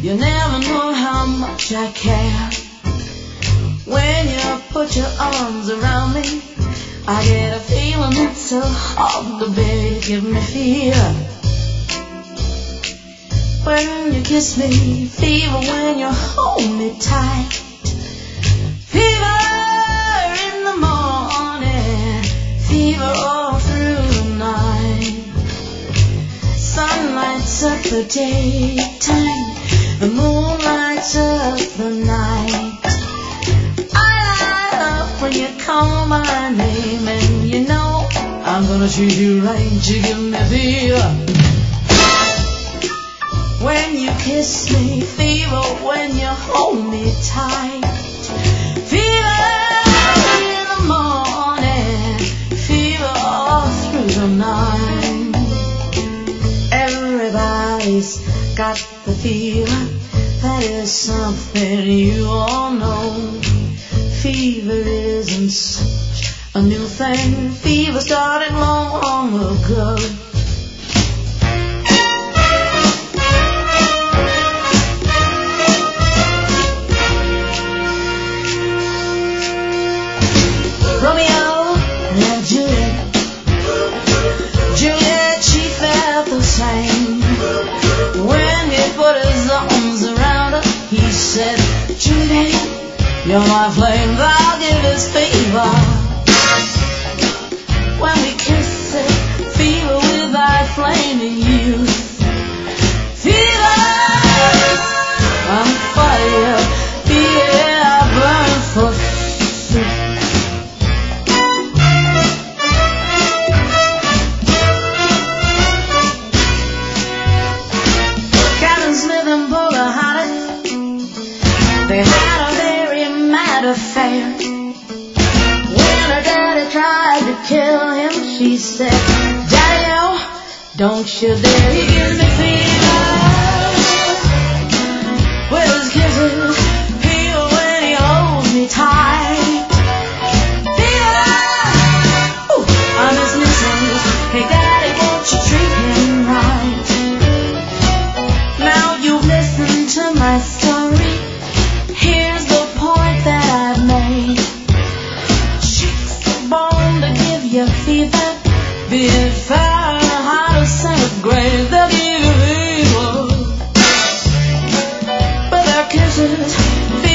You never know how much I care. When you put your arms around me, I get a feeling that's so hard to bear. You give me fear when you kiss me, fever when you hold me tight, fever in the morning, fever all through the night. Sun lights up the daytime, the moon lights up the night. I light up when you call my name, and you know I'm gonna treat you right. You give me fever when you kiss me, fever when you hold me tight, fever in the morning, fever all through the night. Everybody's got the fever, that is something you all know. Fever isn't such a new thing, fever started long ago. Romeo and Juliet, Juliet, she felt the same. When he put his arms around her, he said, Juliet, you're my flame, I'll give this fever. When we kiss it, fever with our flaming youth. Fever, I'm fire, yeah, I burn for soup. They had a very mad affair. When her daddy tried to kill him, she said, Daddy-o, don't you dare. He gives me fever with his kisses, fever when he holds me tight, fever, ooh, I'm his missus. Hey Daddy, won't you treat him right? Now you've listened to my story. Here's the point that I've made. Chicks are born to give you fever. Be it Fahrenheit or centigrade, they'll give you fever. But their kisses,